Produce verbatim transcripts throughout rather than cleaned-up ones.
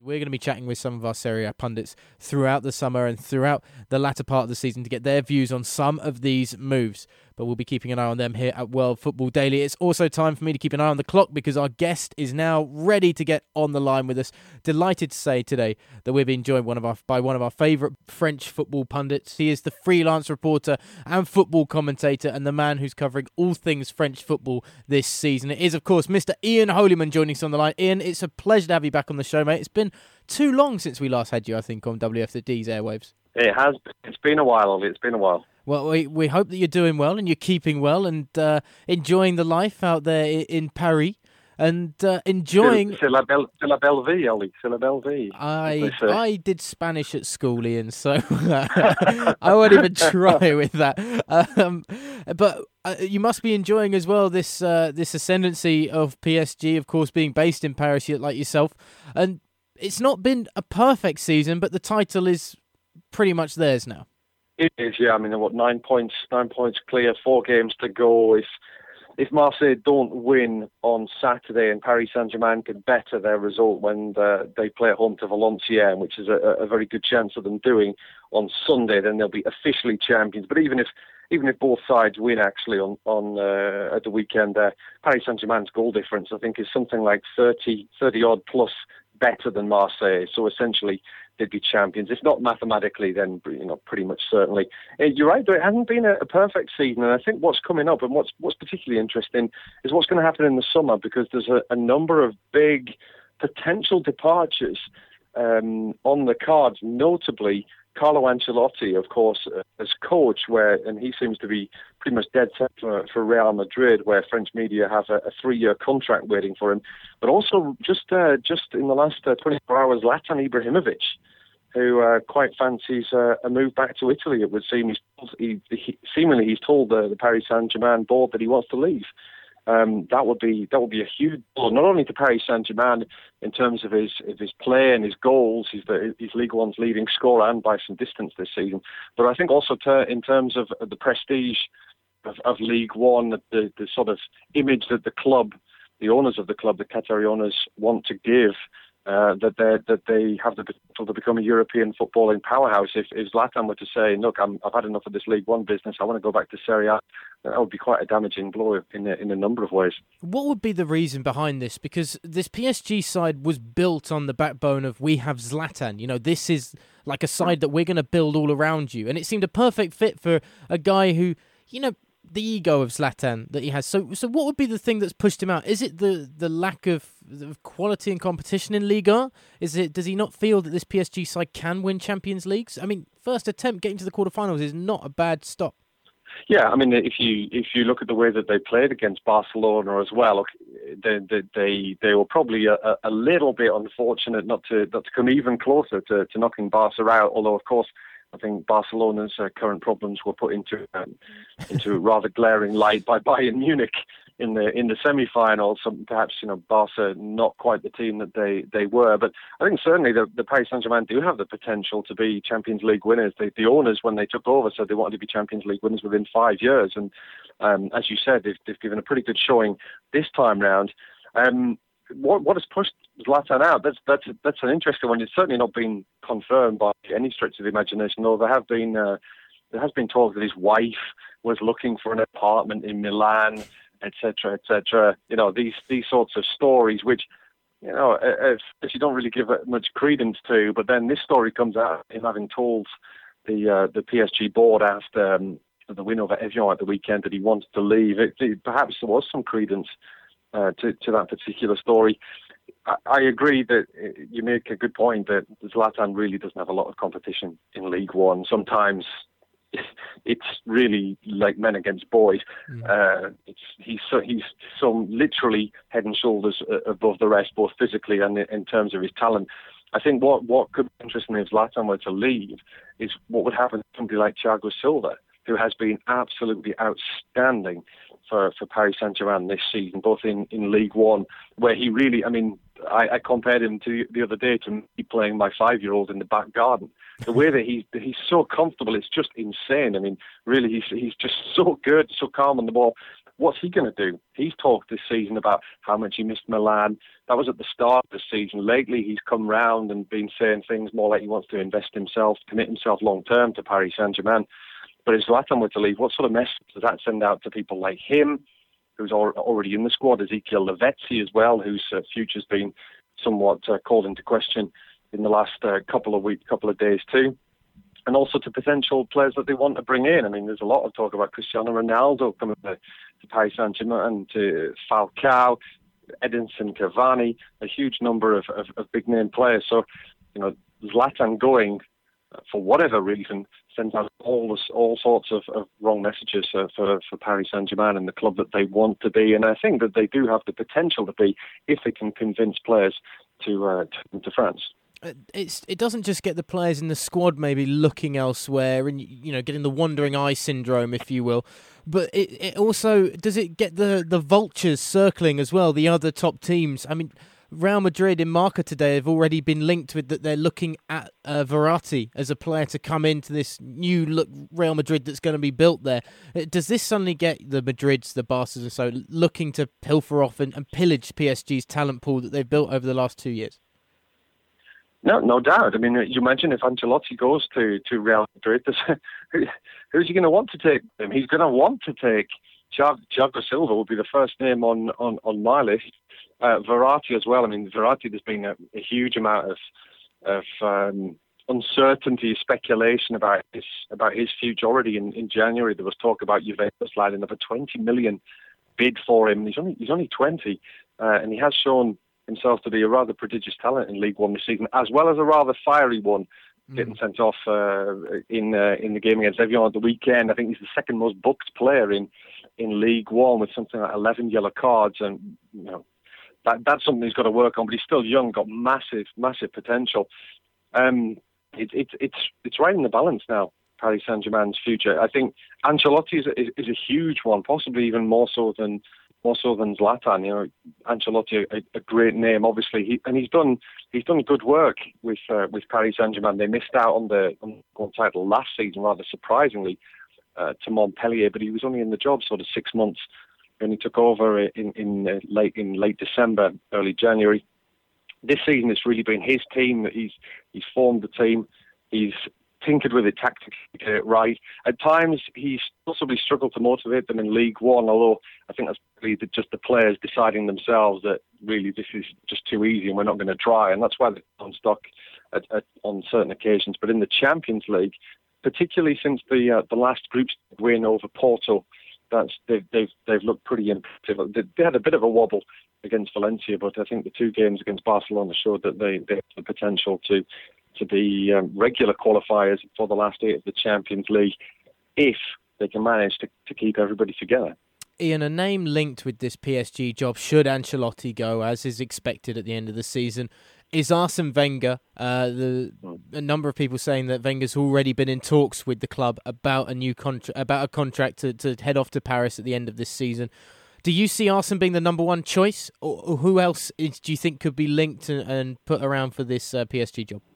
We're going to be chatting with some of our Serie A pundits throughout the summer and throughout the latter part of the season to get their views on some of these moves. But we'll be keeping an eye on them here at World Football Daily. It's also time for me to keep an eye on the clock because our guest is now ready to get on the line with us. Delighted to say today that we're being joined one of our, by one of our favourite French football pundits. He is the freelance reporter and football commentator and the man who's covering all things French football this season. It is, of course, Mister Ian Holyman joining us on the line. Ian, it's a pleasure to have you back on the show, mate. It's been too long since we last had you, I think, on W F the D's airwaves. It has. It's been a while, Ollie. It's been a while. Well, we we hope that you're doing well and you're keeping well and uh, enjoying the life out there in Paris and uh, enjoying... C'est la belle, c'est la belle vie, Ollie. C'est la belle vie. I, I did Spanish at school, Ian, so I won't even try with that. Um, but uh, you must be enjoying as well this uh, this ascendancy of P S G, of course, being based in Paris like yourself. And it's not been a perfect season, but the title is pretty much theirs now. It is, yeah. I mean, what, nine points, nine points clear, four games to go. If if Marseille don't win on Saturday and Paris Saint-Germain can better their result when the, they play at home to Valenciennes, which is a, a very good chance of them doing on Sunday, then they'll be officially champions. But even if even if both sides win, actually, on on uh, at the weekend, uh, Paris Saint-Germain's goal difference, I think, is something like thirty, thirty odd plus better than Marseille. So essentially, they'd be champions. If not mathematically, then you know pretty much certainly. Uh, you're right, though, it hasn't been a, a perfect season, and I think what's coming up and what's what's particularly interesting is what's going to happen in the summer, because there's a, a number of big potential departures um, on the cards, notably Carlo Ancelotti, of course, uh, as coach, where and he seems to be pretty much dead set for, for Real Madrid, where French media have a, a three-year contract waiting for him. But also, just uh, just in the last uh, twenty-four hours, Zlatan Ibrahimovic, who uh, quite fancies uh, a move back to Italy. It would seem he's he, he, seemingly he's told the, the Paris Saint-Germain board that he wants to leave. Um, that would be that would be a huge blow, not only to Paris Saint-Germain in terms of his of his play and his goals. He's the he's Ligue one's leading scorer and by some distance this season. But I think also ter- in terms of the prestige of, of Ligue one, the, the the sort of image that the club, the owners of the club, the Qatari owners, want to give. Uh, that they that they have the potential to become a European footballing powerhouse. If, if Zlatan were to say, "Look, I'm, I've had enough of this League One business. I want to go back to Serie A," that would be quite a damaging blow in a, in a number of ways. What would be the reason behind this? Because this P S G side was built on the backbone of we have Zlatan. You know, this is like a side that we're going to build all around you, and it seemed a perfect fit for a guy who, you know, the ego of Zlatan that he has. So, so what would be the thing that's pushed him out? Is it the, the lack of, of quality and competition in Liga? Is it? Does he not feel that this P S G side can win Champions Leagues? I mean, first attempt getting to the quarterfinals is not a bad stop. Yeah, I mean, if you if you look at the way that they played against Barcelona as well, look, they they they, they were probably a, a little bit unfortunate not to not to come even closer to, to knocking Barca out. Although, of course, I think Barcelona's uh, current problems were put into um, into rather glaring light by Bayern Munich in the in the semi-finals. So perhaps you know Barca not quite the team that they, they were, but I think certainly the, the Paris Saint-Germain do have the potential to be Champions League winners. They, the owners, when they took over, said they wanted to be Champions League winners within five years, and um, as you said, they've, they've given a pretty good showing this time round. Um, What what has pushed Zlatan out? That's that's that's an interesting one. It's certainly not been confirmed by any stretch of the imagination. Though there have been uh, there has been talk that his wife was looking for an apartment in Milan, et cetera, et cetera. You know, these these sorts of stories, which you know, if, if you don't really give it much credence to. But then this story comes out him having told the uh, the P S G board after um, the win over Evian at the weekend that he wanted to leave. It, it, perhaps there was some credence Uh, to, to that particular story. I, I agree that you make a good point that Zlatan really doesn't have a lot of competition in League One. Sometimes it's really like men against boys. Mm. Uh, it's he's so he's so literally head and shoulders above the rest, both physically and in terms of his talent. I think what what could be interesting if Zlatan were to leave is what would happen to somebody like Thiago Silva, who has been absolutely outstanding for, for Paris Saint-Germain this season, both in, in League One, where he really, I mean, I, I compared him to the other day to me playing my five-year-old in the back garden. The way that he, he's so comfortable, it's just insane. I mean, really, he's he's just so good, so calm on the ball. what's he going to do? He's talked this season about how much he missed Milan. That was at the start of the season. Lately, he's come round and been saying things more like he wants to invest himself, commit himself long-term to Paris Saint-Germain. But if Zlatan were to leave, what sort of message does that send out to people like him, who's already in the squad, Ezekiel Lavezzi as well, whose uh, future's been somewhat uh, called into question in the last uh, couple of weeks, couple of days too, and also to potential players that they want to bring in. I mean, there's a lot of talk about Cristiano Ronaldo coming to, to Paris Saint-Germain, and to Falcao, Edinson Cavani, a huge number of, of, of big-name players. So, you know, Zlatan going, uh, for whatever reason, sends out all this, all sorts of, of wrong messages uh, for, for Paris Saint-Germain and the club that they want to be. And I think that they do have the potential to be, if they can convince players to uh, to come to France. It's it doesn't just get the players in the squad maybe looking elsewhere and, you know, getting the wandering eye syndrome, if you will, but it, it also, does it get the, the vultures circling as well, the other top teams? I mean, Real Madrid in Marca today have already been linked with that they're looking at uh, Verratti as a player to come into this new look Real Madrid that's going to be built there. Does this suddenly get the Madrids, the Barcas and so looking to pilfer off and, and pillage P S G's talent pool that they've built over the last two years? No, no doubt. I mean, you imagine if Ancelotti goes to, to Real Madrid, who, who's he going to want to take him? He's going to want to take Thiago Silva, would be the first name on, on, on my list. Uh, Verratti as well. I mean, Verratti, there's been a, a huge amount of of um, uncertainty, speculation about his about his future. Already in, in January, there was talk about Juventus lining up a twenty million bid for him. He's only he's only twenty, uh, and he has shown himself to be a rather prodigious talent in League One this season, as well as a rather fiery one, mm. getting sent off uh, in uh, in the game against Evian at the weekend. I think he's the second most booked player in in League One with something like eleven yellow cards, and you know. That, that's something he's got to work on, but he's still young, got massive, massive potential. Um, it, it, it's it's right in the balance now, Paris Saint-Germain's future. I think Ancelotti is a, is a huge one, possibly even more so than more so than Zlatan. You know, Ancelotti, a, a great name, obviously, he, and he's done he's done good work with uh, with Paris Saint-Germain. They missed out on the on the title last season, rather surprisingly, uh, to Montpellier, but he was only in the job sort of six months. When he took over in in uh, late in late December, early January. This season, it's really been his team. He's he's formed the team. He's tinkered with it tactically to get it right. At times, he's possibly struggled to motivate them in League One. Although I think that's really just the players deciding themselves that really this is just too easy and we're not going to try. And that's why they're on stock at, at, on certain occasions. But in the Champions League, particularly since the uh, the last group win over Porto. That's they've they've they've looked pretty impressive. They, they had a bit of a wobble against Valencia, but I think the two games against Barcelona showed that they, they have the potential to to be um, regular qualifiers for the last eight of the Champions League, if they can manage to, to keep everybody together. Ian, a name linked with this P S G job, should Ancelotti go, as is expected at the end of the season, is Arsene Wenger. Uh, the a number of people saying that Wenger's already been in talks with the club about a new contract, about a contract to, to head off to Paris at the end of this season. Do you see Arsene being the number one choice, or, or who else is, do you think could be linked and, and put around for this uh, P S G job?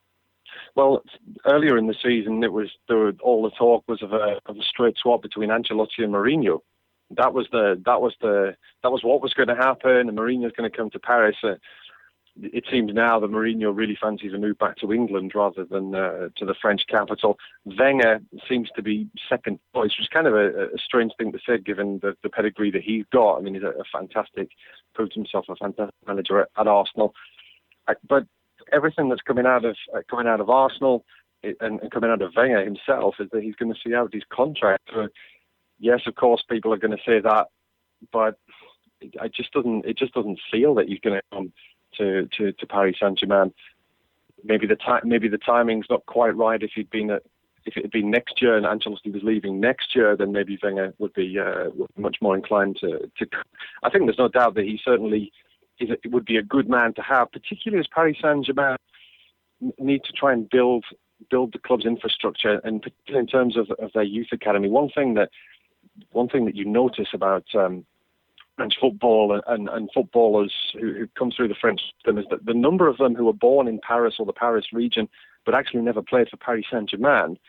Well, earlier in the season, it was there were, all the talk was of a, of a straight swap between Ancelotti and Mourinho. That was the that was the that was what was going to happen, and Mourinho's going to come to Paris. Uh, It seems now that Mourinho really fancies a move back to England rather than uh, to the French capital. Wenger seems to be second choice, which is kind of a, a strange thing to say given the, the pedigree that he's got. I mean, he's a, a fantastic, proved himself a fantastic manager at, at Arsenal. Uh, but everything that's coming out of uh, coming out of Arsenal and, and coming out of Wenger himself is that he's going to see out his contract. So, yes, of course, people are going to say that, but it, it just doesn't. It just doesn't feel that he's going to come to, to, to Paris Saint-Germain. Maybe the time, maybe the timing's not quite right. If he'd been, a, if it had been next year and Ancelotti was leaving next year, then maybe Wenger would be, uh, would be much more inclined to, to. I think there's no doubt that he certainly is a, would be a good man to have, particularly as Paris Saint-Germain need to try and build build the club's infrastructure, and particularly in terms of, of their youth academy. One thing that one thing that you notice about um, French football and, and, and footballers who, who come through the French system is that the number of them who were born in Paris or the Paris region but actually never played for Paris Saint-Germain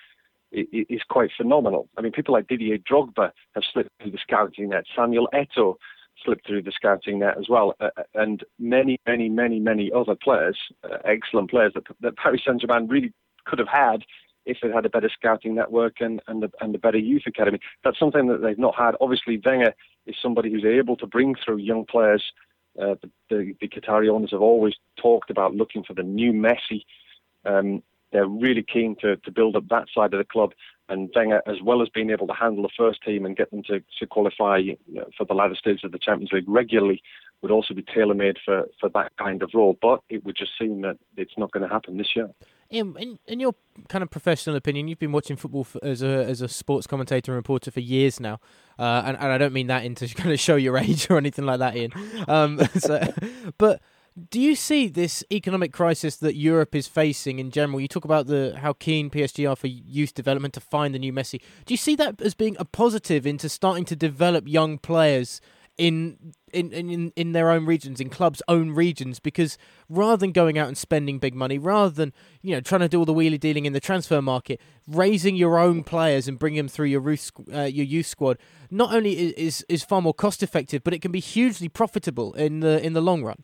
is quite phenomenal. I mean, people like Didier Drogba have slipped through the scouting net. Samuel Eto'o slipped through the scouting net as well. Uh, and many, many, many, many other players, uh, excellent players that, that Paris Saint-Germain really could have had if it had a better scouting network and, and, a, and a better youth academy. That's something that they've not had. Obviously, Wenger is somebody who's able to bring through young players. Uh, the, the, the Qatari owners have always talked about looking for the new Messi. Um, they're really keen to, to build up that side of the club. And Wenger, as well as being able to handle the first team and get them to, to qualify, you know, for the latter stages of the Champions League regularly, would also be tailor-made for, for that kind of role. But it would just seem that it's not going to happen this year. In, in, in your kind of professional opinion, you've been watching football for, as a as a sports commentator and reporter for years now, uh, and, and I don't mean that in to kind of show your age or anything like that, Ian. Um, so, but do you see this economic crisis that Europe is facing in general? You talk about the how keen P S G are for youth development to find the new Messi. Do you see that as being a positive into starting to develop young players in in in in their own regions, in clubs' own regions? Because rather than going out and spending big money, rather than, you know, trying to do all the wheelie dealing in the transfer market, raising your own players and bringing them through your youth, uh, your youth squad, not only is is far more cost effective, but it can be hugely profitable in the in the long run.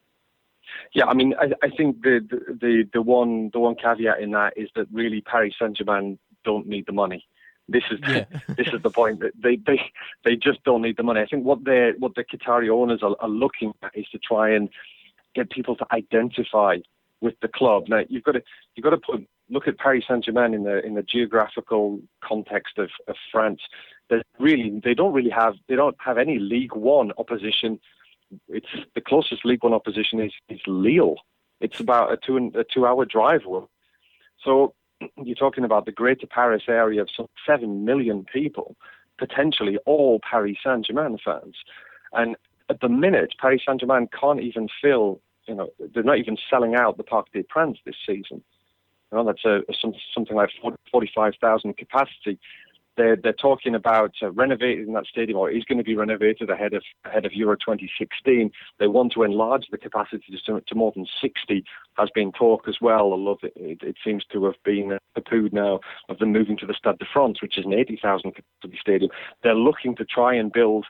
Yeah, I mean, I, I think the, the the one the one caveat in that is that really Paris Saint-Germain don't need the money. This is yeah. this is the point that they, they they just don't need the money. I think what they what the Qatari owners are, are looking at is to try and get people to identify with the club. Now you've got to you've got to put look at Paris Saint-Germain in the in the geographical context of, of France. They really they don't really have they don't have any League One opposition. It's the closest League One opposition is, is Lille. It's about a two a two hour drive. So you're talking about the Greater Paris area of some seven million people, potentially all Paris Saint-Germain fans. And at the minute, Paris Saint-Germain can't even fill, you know, they're not even selling out the Parc des Princes this season. You know, that's a, a some, something like forty-five thousand capacity. They're, they're talking about uh, renovating that stadium, or is going to be renovated ahead of ahead of Euro twenty sixteen. They want to enlarge the capacity to, to more than sixty, has been talk as well. Although it, it, it seems to have been uh, poo-pooed now of them moving to the Stade de France, which is an eighty thousand capacity stadium. They're looking to try and build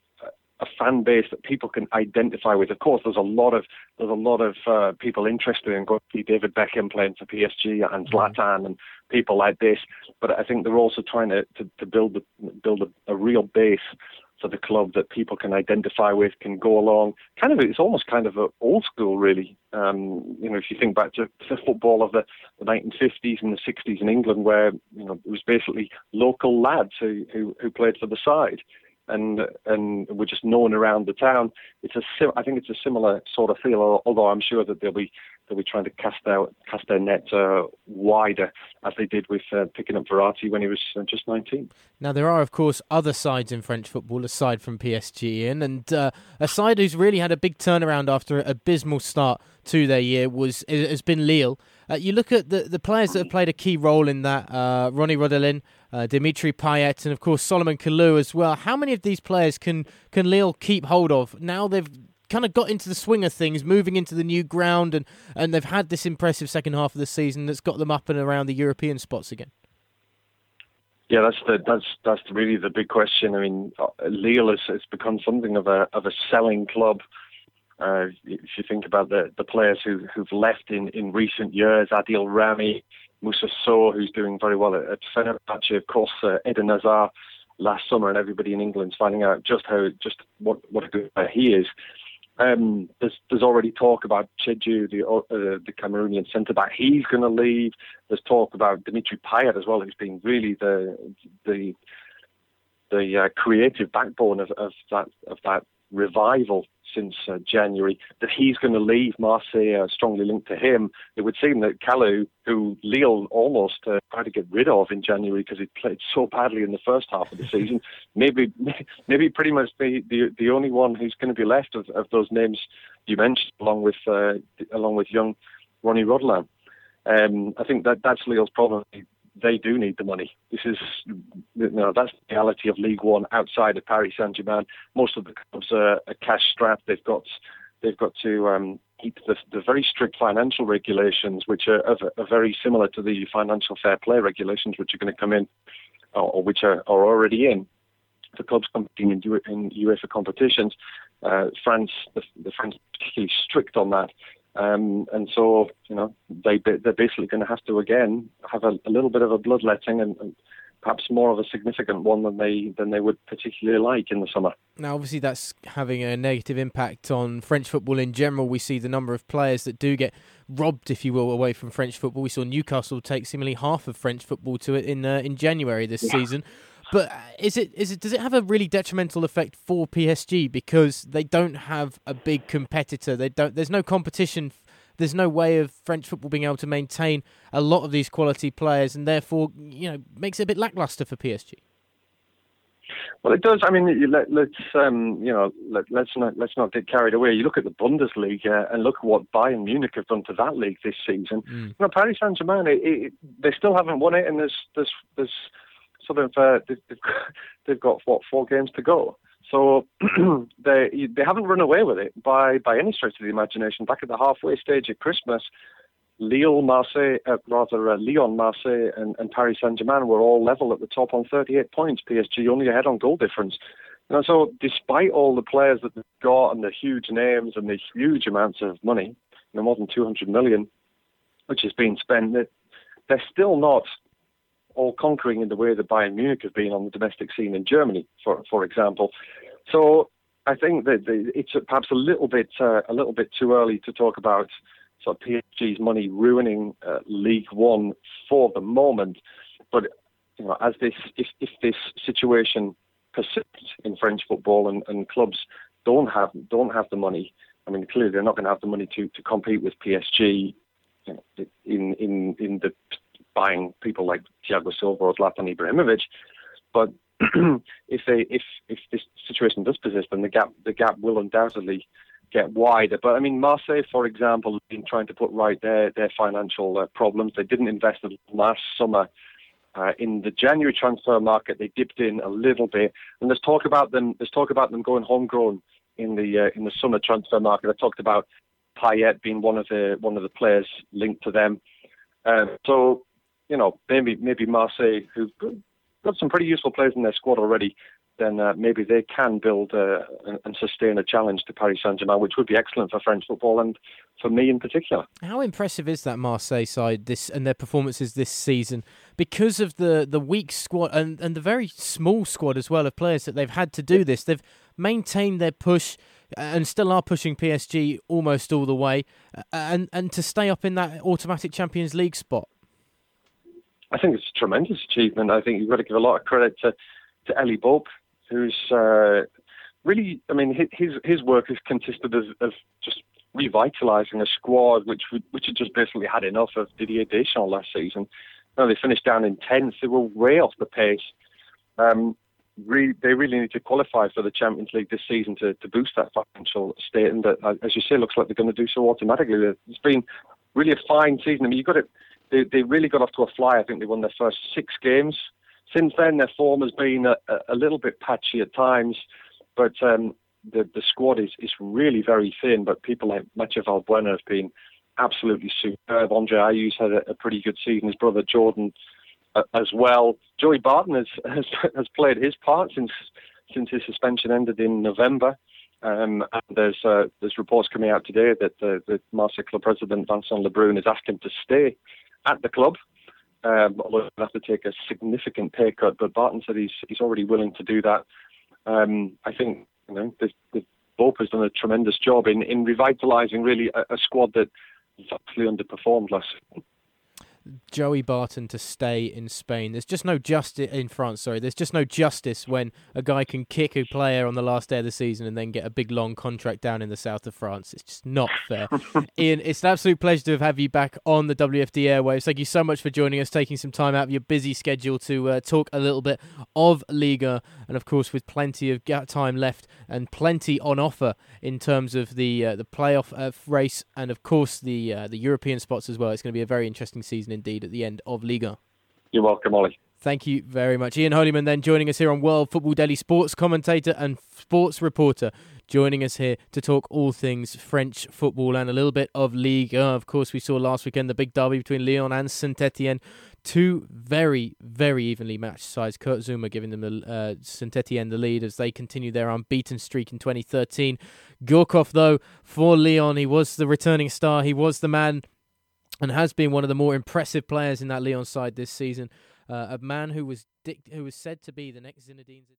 a fan base that people can identify with. Of course, there's a lot of there's a lot of uh, people interested in going to see David Beckham playing for P S G and Zlatan and people like this. But I think they're also trying to to, to build a, build a, a real base for the club that people can identify with, can go along. Kind of, it's almost kind of a old school, really. Um, you know, if you think back to the football of the, the nineteen fifties and the sixties in England, where you know it was basically local lads who who, who played for the side. And and we're just known around the town. It's a sim- I think it's a similar sort of feel. Although I'm sure that they'll be they'll be trying to cast out cast their net uh, wider, as they did with uh, picking up Verratti when he was uh, just nineteen. Now there are, of course, other sides in French football aside from P S G, Ian, and uh, a side who's really had a big turnaround after an abysmal start to their year was has been Lille. Uh, you look at the, the players that have played a key role in that, uh, Ronnie Rodelin, uh, Dimitri Payet, and of course Solomon Kalou as well. How many of these players can, can Lille keep hold of? Now they've kind of got into the swing of things, moving into the new ground, and, and they've had this impressive second half of the season that's got them up and around the European spots again. Yeah, that's the that's that's really the big question. I mean, Lille has, has become something of a of a selling club. Uh, if you think about the, the players who, who've left in, in recent years, Adil Rami, Moussa Sow, who's doing very well at, at Fenerbahce, of course, uh, Eden Hazard last summer, and everybody in England's finding out just how just what, what a good player he is. Um, there's there's already talk about Cheju, the uh, the Cameroonian centre back. He's going to leave. There's talk about Dimitri Payet as well, who's been really the the the uh, creative backbone of, of that of that revival since uh, January, that he's going to leave. Marseille uh, strongly linked to him. It would seem that Kalou, who Lille almost uh, tried to get rid of in January because he played so badly in the first half of the season, maybe maybe pretty much the, the the only one who's going to be left of, of those names you mentioned, along with uh, along with young Ronnie Rodelin. Um, I think that that's Lille's problem. They do need the money. This is, you know, that's the reality of League One outside of Paris Saint-Germain. Most of the clubs are, are cash strapped. They've got, they've got to um, keep the, the very strict financial regulations, which are, are, are very similar to the financial fair play regulations, which are going to come in, or, or which are, are already in, for clubs competing in, U- in UEFA competitions. Uh, France, the, the France, are particularly strict on that. Um, and so, you know, they, they're basically going to have to, again, have a, a little bit of a bloodletting and, and perhaps more of a significant one than they than they would particularly like in the summer. Now, obviously, that's having a negative impact on French football in general. We see the number of players that do get robbed, if you will, away from French football. We saw Newcastle take seemingly half of French football to it in uh, in January this yeah. season. But is it is it does it have a really detrimental effect for P S G because they don't have a big competitor? They don't. There's no competition. There's no way of French football being able to maintain a lot of these quality players, and therefore, you know, makes it a bit lackluster for P S G. Well, it does. I mean, let, let's um, you know, let, let's not let's not get carried away. You look at the Bundesliga and look at what Bayern Munich have done to that league this season. Mm. You know, Paris Saint-Germain, it, it, they still haven't won it, and there's there's there's sort of uh, they've, they've got what four games to go. So they they haven't run away with it by, by any stretch of the imagination. Back at the halfway stage at Christmas, Lille, Marseille, uh, rather uh, Lyon, Marseille, and, and Paris Saint-Germain were all level at the top on thirty-eight points. P S G only ahead on goal difference. You know, so despite all the players that they've got and the huge names and the huge amounts of money, you know, more than two hundred million, which is being spent, they're still not all conquering in the way that Bayern Munich have been on the domestic scene in Germany, for for example. So I think that it's perhaps a little bit uh, a little bit too early to talk about sort of P S G's money ruining uh, League One for the moment. But you know, as this if, if this situation persists in French football and, and clubs don't have don't have the money, I mean clearly they're not going to have the money to, to compete with P S G, you know, in in in the buying people like Thiago Silva or Zlatan Ibrahimovic. But if they if if this situation does persist, then the gap the gap will undoubtedly get wider. But I mean, Marseille, for example, have been trying to put right their their financial uh, problems. They didn't invest last summer uh, in the January transfer market. They dipped in a little bit, and there's talk about them. There's talk about them going homegrown in the uh, in the summer transfer market. I talked about Payet being one of the one of the players linked to them. Uh, so you know, maybe maybe Marseille, who've got some pretty useful players in their squad already, then uh, maybe they can build uh, and, and sustain a challenge to Paris Saint-Germain, which would be excellent for French football and for me in particular. How impressive is that Marseille side this and their performances this season? Because of the, the weak squad and, and the very small squad as well of players that they've had to do this, they've maintained their push and still are pushing P S G almost all the way, and, and to stay up in that automatic Champions League spot. I think it's a tremendous achievement. I think you've got to give a lot of credit to, to Elie Boep, who's uh, really, I mean, his his work has consisted of, of just revitalising a squad which which had just basically had enough of Didier Deschamps last season. You know, they finished down in tenth. They were way off the pace. Um, re- they really need to qualify for the Champions League this season to, to boost that financial state. And that, as you say, looks like they're going to do so automatically. It's been really a fine season. I mean, you've got to... They, they really got off to a fly. I think they won their first six games. Since then, their form has been a, a little bit patchy at times, but um, the the squad is, is really very thin. But people like Mathieu Valbuena have been absolutely superb. Andre Ayew's had a, a pretty good season. His brother Jordan uh, as well. Joey Barton has, has has played his part since since his suspension ended in November. Um, and there's uh, there's reports coming out today that the, the Marseille club president Vincent Lebrun has asked him to stay at the club, um, although he'll have to take a significant pay cut. But Barton said he's he's already willing to do that. Um, I think you know the, the Boep has done a tremendous job in, in revitalising really a, a squad that actually underperformed last season. Joey Barton to stay in Spain. There's just no justice in France. Sorry, there's just no justice when a guy can kick a player on the last day of the season and then get a big long contract down in the south of France. It's just not fair. Ian, it's an absolute pleasure to have you back on the W F D airwaves. Thank you so much for joining us, taking some time out of your busy schedule to uh, talk a little bit of Liga, and of course with plenty of time left and plenty on offer in terms of the uh, the playoff uh, race and of course the uh, the European spots as well. It's going to be a very interesting season indeed at the end of Liga. You're welcome, Ollie. Thank you very much. Ian Holyman then joining us here on World Football Daily, sports commentator and sports reporter, joining us here to talk all things French football and a little bit of Ligue one. Of course, we saw last weekend the big derby between Lyon and Saint-Etienne. Two very, very evenly matched sides. Kurt Zouma giving them the uh, Saint-Etienne the lead as they continue their unbeaten streak in twenty thirteen. Gourcuff, though, for Lyon, he was the returning star. He was the man and has been one of the more impressive players in that Lyon side this season. Uh, a man who was dic- who was said to be the next Zinedine Zidane.